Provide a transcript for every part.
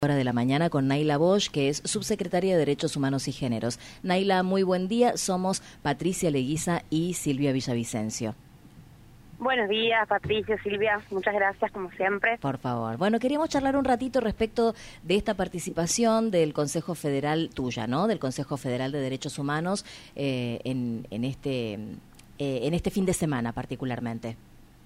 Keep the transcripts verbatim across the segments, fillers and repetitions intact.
Hora de la mañana con Nayla Bosch, que es subsecretaria de Derechos Humanos y Géneros. Nayla, muy buen día. Somos Patricia Leguiza y Silvia Villavicencio. Buenos días, Patricia, Silvia. Muchas gracias, como siempre. Por favor. Bueno, queríamos charlar un ratito respecto de esta participación del Consejo Federal tuya, ¿no? Del Consejo Federal de Derechos Humanos eh, en, en, este, eh, en este fin de semana particularmente.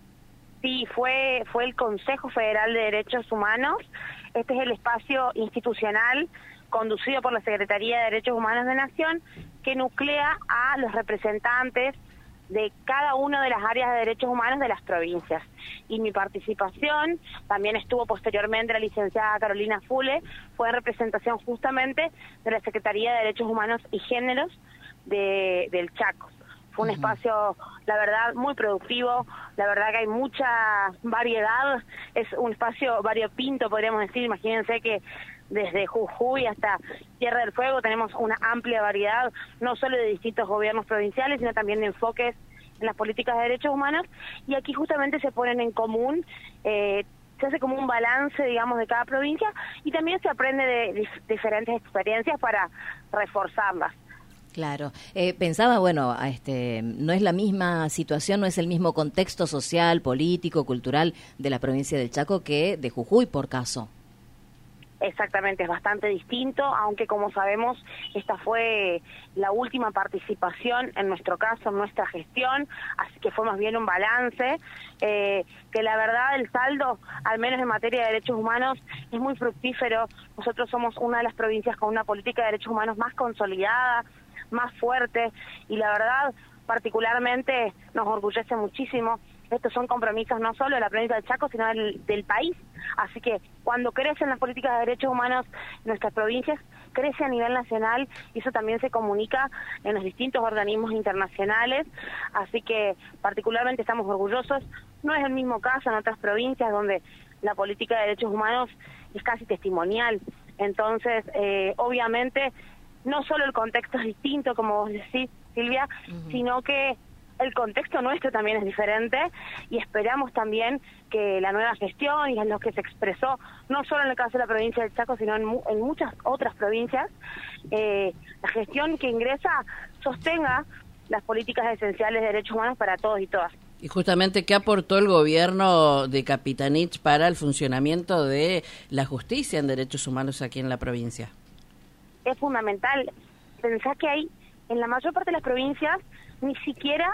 Sí, fue, fue el Consejo Federal de Derechos Humanos. Este es el espacio institucional conducido por la Secretaría de Derechos Humanos de Nación que nuclea a los representantes de cada una de las áreas de derechos humanos de las provincias. Y mi participación, también estuvo posteriormente la licenciada Carolina Fule, fue en representación justamente de la Secretaría de Derechos Humanos y Géneros de, del Chaco. Fue un uh-huh. espacio, la verdad, muy productivo, la verdad que hay mucha variedad, es un espacio variopinto, podríamos decir. Imagínense que desde Jujuy hasta Tierra del Fuego tenemos una amplia variedad, no solo de distintos gobiernos provinciales, sino también de enfoques en las políticas de derechos humanos, y aquí justamente se ponen en común, eh, se hace como un balance, digamos, de cada provincia, y también se aprende de, de diferentes experiencias para reforzarlas. Claro. Eh, pensaba, bueno, este, no es la misma situación, no es el mismo contexto social, político, cultural de la provincia del Chaco que de Jujuy, por caso. Exactamente, es bastante distinto, aunque como sabemos, esta fue la última participación, en nuestro caso, en nuestra gestión, así que fue más bien un balance, eh, que la verdad el saldo, al menos en materia de derechos humanos, es muy fructífero. Nosotros somos una de las provincias con una política de derechos humanos más consolidada, más fuerte, y la verdad, particularmente, nos orgullece muchísimo. Estos son compromisos no solo de la provincia del Chaco, sino del, del país. Así que cuando crecen las políticas de derechos humanos en nuestras provincias, crece a nivel nacional, y eso también se comunica en los distintos organismos internacionales. Así que particularmente estamos orgullosos. No es el mismo caso en otras provincias donde la política de derechos humanos es casi testimonial. Entonces, eh, obviamente, no solo el contexto es distinto, como vos decís, Silvia, uh-huh. sino que el contexto nuestro también es diferente, y esperamos también que la nueva gestión, y en lo que se expresó, no solo en el caso de la provincia del Chaco, sino en, mu en muchas otras provincias, eh, la gestión que ingresa sostenga las políticas esenciales de derechos humanos para todos y todas. Y justamente, ¿qué aportó el gobierno de Capitanich para el funcionamiento de la justicia en derechos humanos aquí en la provincia? Es fundamental. Pensá que hay, en la mayor parte de las provincias, ni siquiera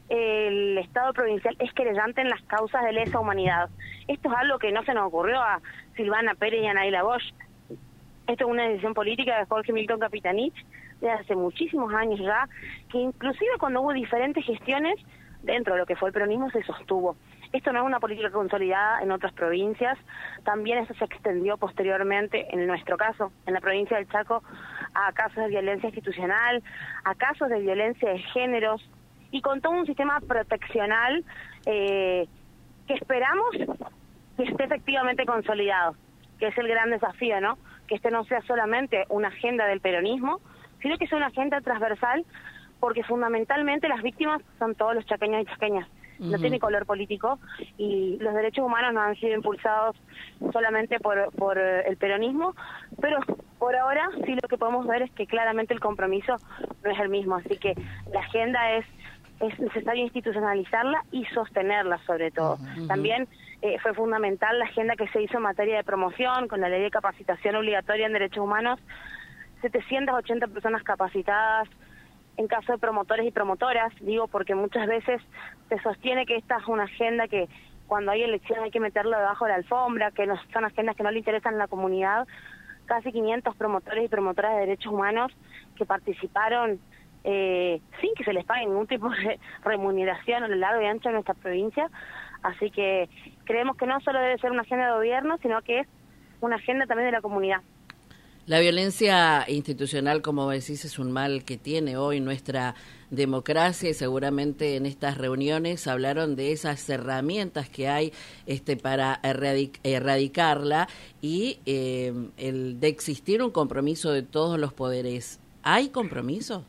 el Estado provincial es querellante en las causas de lesa humanidad. Esto es algo que no se nos ocurrió a Silvana Pérez y a Nayla Bosch. Esto es una decisión política de Jorge Milton Capitanich de hace muchísimos años ya, que inclusive cuando hubo diferentes gestiones dentro de lo que fue el peronismo se sostuvo. Esto no es una política consolidada en otras provincias, también eso se extendió posteriormente, en nuestro caso, en la provincia del Chaco, a casos de violencia institucional, a casos de violencia de géneros, y con todo un sistema proteccional eh, que esperamos que esté efectivamente consolidado, que es el gran desafío, ¿no? Que este no sea solamente una agenda del peronismo, sino que sea una agenda transversal, porque fundamentalmente las víctimas son todos los chaqueños y chaqueñas. No tiene color político, y los derechos humanos no han sido impulsados solamente por, por el peronismo, pero por ahora sí lo que podemos ver es que claramente el compromiso no es el mismo, así que la agenda es, es necesario institucionalizarla y sostenerla sobre todo. Uh-huh. También eh, fue fundamental la agenda que se hizo en materia de promoción, con la ley de capacitación obligatoria en derechos humanos, setecientas ochenta personas capacitadas, en caso de promotores y promotoras, digo porque muchas veces se sostiene que esta es una agenda que cuando hay elecciones hay que meterla debajo de la alfombra, que no son agendas que no le interesan a la comunidad. Casi quinientos promotores y promotoras de derechos humanos que participaron eh, sin que se les pague ningún tipo de remuneración a lo largo y ancho de nuestra provincia. Así que creemos que no solo debe ser una agenda de gobierno, sino que es una agenda también de la comunidad. La violencia institucional, como decís, es un mal que tiene hoy nuestra democracia, y seguramente en estas reuniones hablaron de esas herramientas que hay este, para erradic erradicarla y eh, el de existir un compromiso de todos los poderes. ¿Hay compromiso?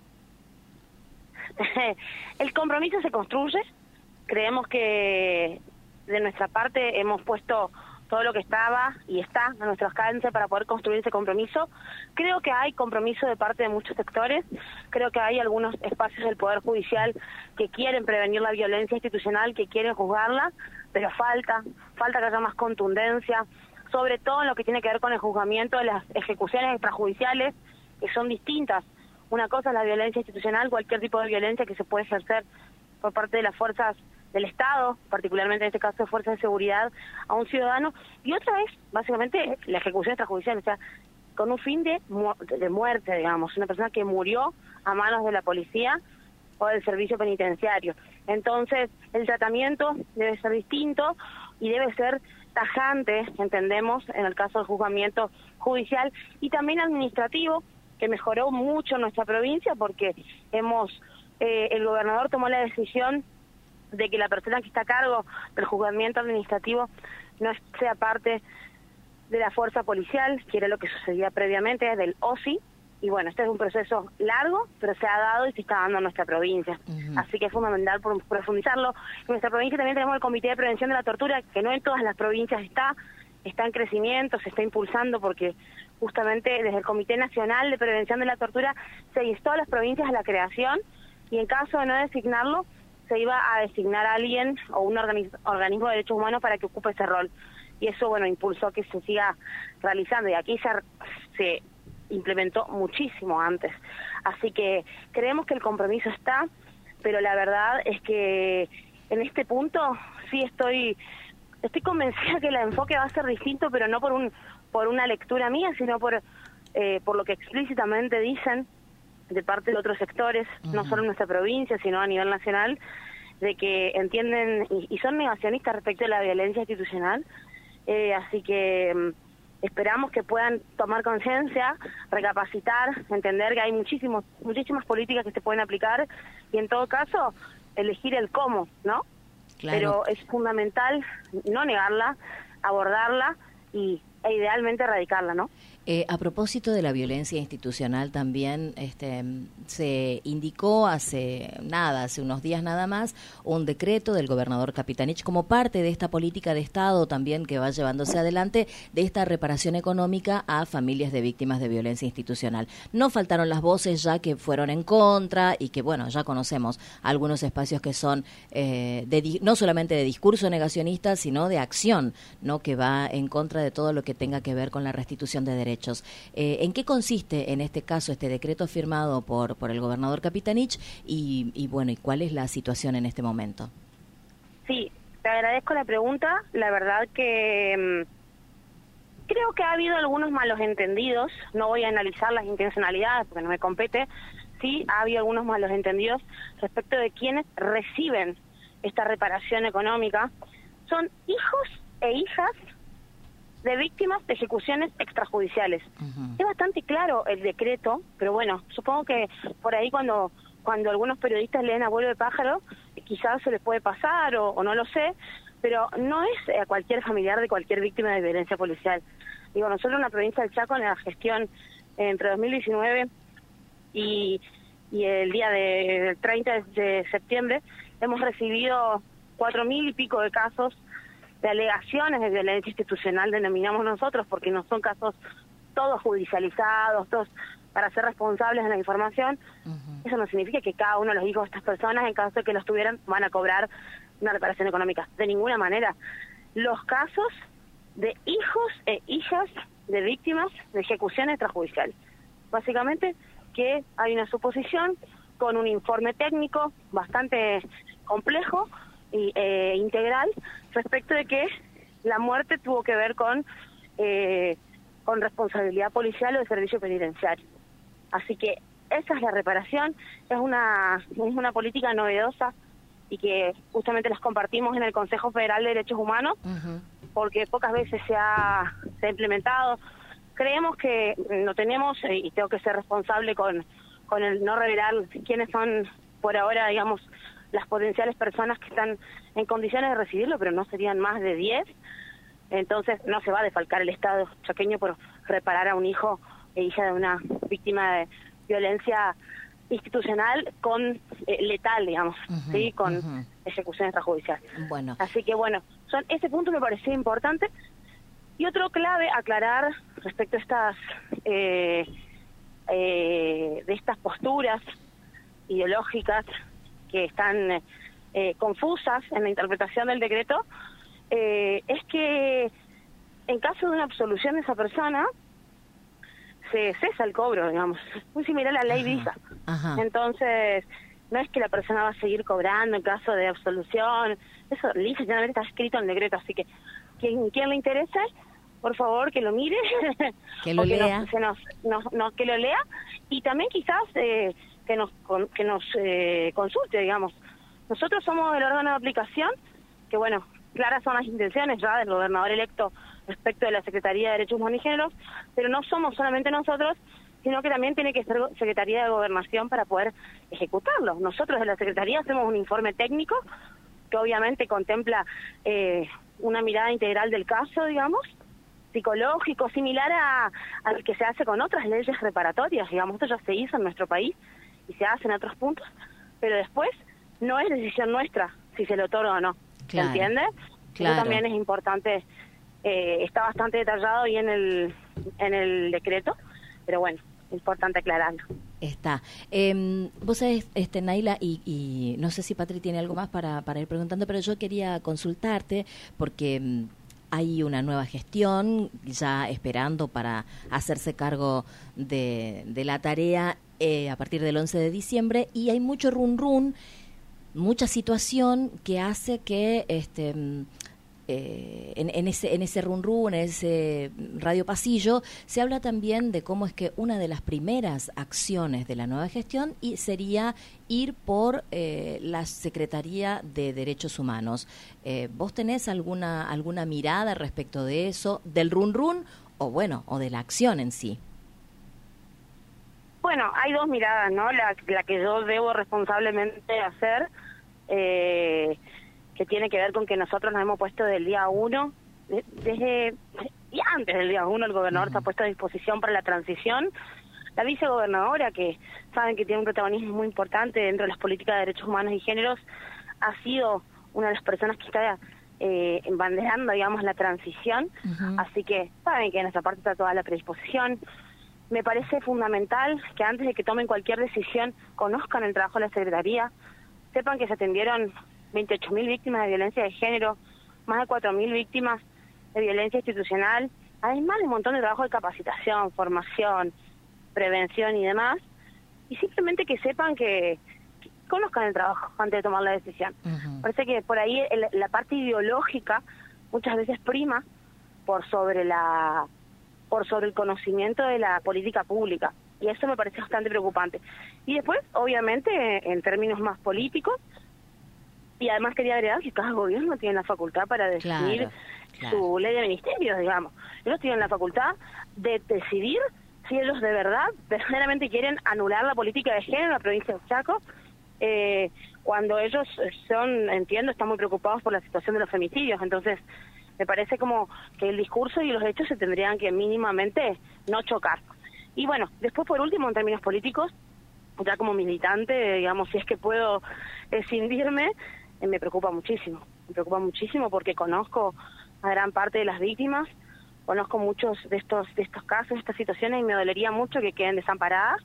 El compromiso se construye. Creemos que de nuestra parte hemos puesto todo lo que estaba y está a nuestro alcance para poder construir ese compromiso. Creo que hay compromiso de parte de muchos sectores, creo que hay algunos espacios del Poder Judicial que quieren prevenir la violencia institucional, que quieren juzgarla, pero falta, falta que haya más contundencia, sobre todo en lo que tiene que ver con el juzgamiento de las ejecuciones extrajudiciales, que son distintas. Una cosa es la violencia institucional, cualquier tipo de violencia que se puede ejercer por parte de las fuerzas del Estado, particularmente en este caso de fuerzas de seguridad, a un ciudadano, y otra es básicamente la ejecución extrajudicial, o sea, con un fin de, mu de muerte, digamos, una persona que murió a manos de la policía o del servicio penitenciario. Entonces, el tratamiento debe ser distinto y debe ser tajante, entendemos, en el caso del juzgamiento judicial y también administrativo, que mejoró mucho nuestra provincia porque hemos, eh, el gobernador tomó la decisión de que la persona que está a cargo del juzgamiento administrativo no sea parte de la fuerza policial, que era lo que sucedía previamente, del O S I, y bueno, este es un proceso largo, pero se ha dado y se está dando en nuestra provincia. Uh-huh. Así que es fundamental por profundizarlo. En nuestra provincia también tenemos el Comité de Prevención de la Tortura, que no en todas las provincias está, está en crecimiento, se está impulsando porque justamente desde el Comité Nacional de Prevención de la Tortura se instó a las provincias a la creación y en caso de no designarlo, se iba a designar a alguien o un organismo, organismo de derechos humanos para que ocupe ese rol. Y eso, bueno, impulsó que se siga realizando. Y aquí se, se implementó muchísimo antes. Así que creemos que el compromiso está, pero la verdad es que en este punto sí estoy estoy convencida que el enfoque va a ser distinto, pero no por un por una lectura mía, sino por eh, por lo que explícitamente dicen de parte de otros sectores, uh-huh. no solo en nuestra provincia, sino a nivel nacional, de que entienden y, y son negacionistas respecto a la violencia institucional. Eh, así que um, esperamos que puedan tomar conciencia, recapacitar, entender que hay muchísimos, muchísimas políticas que se pueden aplicar y en todo caso elegir el cómo, ¿no? Claro. Pero es fundamental no negarla, abordarla y e idealmente erradicarla, ¿no? Eh, a propósito de la violencia institucional también este, se indicó hace nada, hace unos días nada más, un decreto del gobernador Capitanich como parte de esta política de Estado también que va llevándose adelante de esta reparación económica a familias de víctimas de violencia institucional. No faltaron las voces ya que fueron en contra y que, bueno, ya conocemos algunos espacios que son eh, de, no solamente de discurso negacionista, sino de acción, ¿no? Que va en contra de todo lo que tenga que ver con la restitución de derechos. Eh, ¿En qué consiste en este caso este decreto firmado por por el gobernador Capitanich y, y bueno, y cuál es la situación en este momento? Sí, te agradezco la pregunta. La verdad que mmm, creo que ha habido algunos malos entendidos. No voy a analizar las intencionalidades porque no me compete. Sí, ha habido algunos malos entendidos respecto de quienes reciben esta reparación económica. Son hijos e hijas de víctimas de ejecuciones extrajudiciales. Uh-huh. Es bastante claro el decreto, pero bueno, supongo que por ahí cuando cuando algunos periodistas leen Abuelo de Pájaro, quizás se les puede pasar o, o no lo sé, pero no es a cualquier familiar de cualquier víctima de violencia policial. Digo, nosotros en la provincia del Chaco, en la gestión entre dos mil diecinueve y, y el día del treinta de septiembre, hemos recibido cuatro mil y pico de casos de alegaciones de violencia institucional, denominamos nosotros, porque no son casos todos judicializados, todos para ser responsables de la información. Uh-huh. Eso no significa que cada uno de los hijos de estas personas, en caso de que los tuvieran, van a cobrar una reparación económica. De ninguna manera. Los casos de hijos e hijas de víctimas de ejecución extrajudicial. Básicamente que hay una suposición con un informe técnico bastante complejo y eh, integral respecto de que la muerte tuvo que ver con eh, con responsabilidad policial o de servicio penitenciario. Así que esa es la reparación, es una es una política novedosa y que justamente las compartimos en el Consejo Federal de Derechos Humanos, uh-huh. porque pocas veces se ha, se ha implementado. Creemos que no tenemos, y tengo que ser responsable con, con el no revelar quiénes son por ahora, digamos, las potenciales personas que están en condiciones de recibirlo, pero no serían más de diez. Entonces no se va a defalcar el Estado chaqueño por reparar a un hijo e hija de una víctima de violencia institucional con eh, letal, digamos, uh-huh, sí, con uh-huh. ejecución extrajudicial. Bueno. Así que bueno, son ese punto me pareció importante Y otro clave aclarar respecto a estas eh, eh, de estas posturas ideológicas que están eh, confusas en la interpretación del decreto, eh, es que en caso de una absolución de esa persona se cesa el cobro, digamos, muy similar a la ley Visa. Entonces, no es que la persona va a seguir cobrando en caso de absolución, eso lisa generalmente está escrito en el decreto, así que quien, quien le interese, por favor, que lo mire, que lo lea, nos, se nos, nos, nos, que lo lea, y también quizás eh, que nos con, que nos eh, consulte, digamos. Nosotros somos el órgano de aplicación, que bueno, claras son las intenciones ya del gobernador electo respecto de la Secretaría de Derechos Humanos y Géneros, pero no somos solamente nosotros, sino que también tiene que ser Secretaría de Gobernación para poder ejecutarlo. Nosotros de la Secretaría hacemos un informe técnico que obviamente contempla eh, una mirada integral del caso, digamos, psicológico, similar a al que se hace con otras leyes reparatorias, digamos, esto ya se hizo en nuestro país y se hace en otros puntos, pero después no es decisión nuestra si se le otorga o no, ¿se claro, entiende? Claro. Eso también es importante, eh, está bastante detallado y en el, en el decreto, pero bueno, importante aclararlo. Está. Eh, vos sabés, este, Naila, y, y no sé si Patri tiene algo más para, para ir preguntando, pero yo quería consultarte porque um, hay una nueva gestión ya esperando para hacerse cargo de, de la tarea eh, a partir del once de diciembre, y hay mucho run run, mucha situación que hace que este eh, en, en ese en ese run run, en ese radio pasillo, se habla también de cómo es que una de las primeras acciones de la nueva gestión y sería ir por eh, la Secretaría de Derechos Humanos. Eh, ¿Vos tenés alguna alguna mirada respecto de eso, del run run o bueno, o de la acción en sí? Bueno, hay dos miradas, ¿no? La, la que yo debo responsablemente hacer, eh, que tiene que ver con que nosotros nos hemos puesto del día uno, de, desde y antes del día uno el gobernador uh-huh. se ha puesto a disposición para la transición. La vicegobernadora, que saben que tiene un protagonismo muy importante dentro de las políticas de derechos humanos y géneros, ha sido una de las personas que está eh, embanderando, digamos, la transición. Uh-huh. Así que saben que en esta parte está toda la predisposición. Me parece fundamental que antes de que tomen cualquier decisión conozcan el trabajo de la Secretaría, sepan que se atendieron veintiocho mil víctimas de violencia de género, más de cuatro mil víctimas de violencia institucional, además de un montón de trabajo de capacitación, formación, prevención y demás, y simplemente que sepan que, que conozcan el trabajo antes de tomar la decisión. Uh-huh. Parece que por ahí el, la parte ideológica muchas veces prima por sobre la... por sobre el conocimiento de la política pública, y eso me parece bastante preocupante. Y después, obviamente, en términos más políticos, y además quería agregar que cada gobierno tiene la facultad para decidir claro, claro. su ley de ministerios, digamos. Ellos tienen la facultad de decidir si ellos de verdad, verdaderamente quieren anular la política de género en la provincia de Chaco, eh, cuando ellos son, entiendo, están muy preocupados por la situación de los femicidios. Entonces, me parece como que el discurso y los hechos se tendrían que mínimamente no chocar. Y bueno, después por último, en términos políticos, ya como militante, digamos, si es que puedo escindirme, eh, me preocupa muchísimo. Me preocupa muchísimo porque conozco a gran parte de las víctimas, conozco muchos de estos de estos casos, de estas situaciones, y me dolería mucho que queden desamparadas.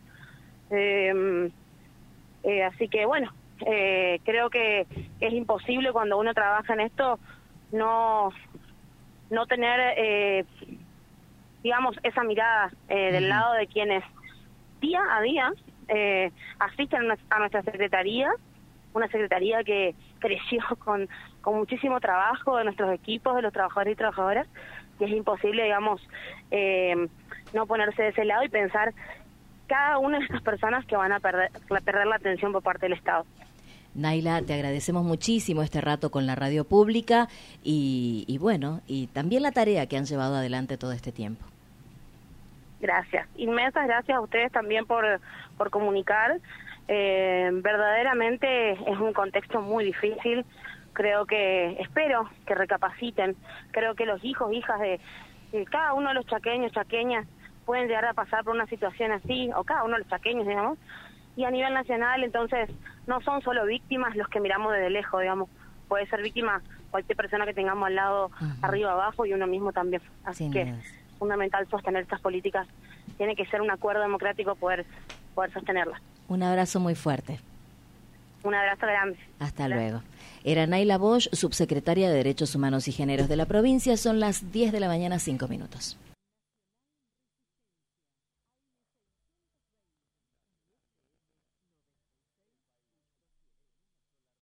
Eh, eh, así que bueno, eh, creo que es imposible cuando uno trabaja en esto no no tener, eh, digamos, esa mirada eh, del uh-huh. lado de quienes día a día eh, asisten a nuestra secretaría, una secretaría que creció con, con muchísimo trabajo de nuestros equipos, de los trabajadores y trabajadoras, y es imposible, digamos, eh, no ponerse de ese lado y pensar cada una de estas personas que van a perder, a perder la atención por parte del Estado. Naila, te agradecemos muchísimo este rato con la radio pública y, y bueno, y también la tarea que han llevado adelante todo este tiempo. Gracias, inmensas gracias a ustedes también por, por comunicar. Eh, verdaderamente es un contexto muy difícil. Creo que, espero que recapaciten. Creo que los hijos, hijas de, de cada uno de los chaqueños, chaqueñas, pueden llegar a pasar por una situación así, o cada uno de los chaqueños, digamos. Y a nivel nacional, entonces, no son solo víctimas los que miramos desde lejos, digamos. Puede ser víctima cualquier persona que tengamos al lado, uh-huh. arriba, abajo, y uno mismo también. Así Sin que es fundamental sostener estas políticas. Tiene que ser un acuerdo democrático poder, poder sostenerlas. Un abrazo muy fuerte. Un abrazo grande. Hasta Gracias. Luego. Era Nayla Bosch, subsecretaria de Derechos Humanos y Géneros de la provincia. Son las diez de la mañana, cinco minutos.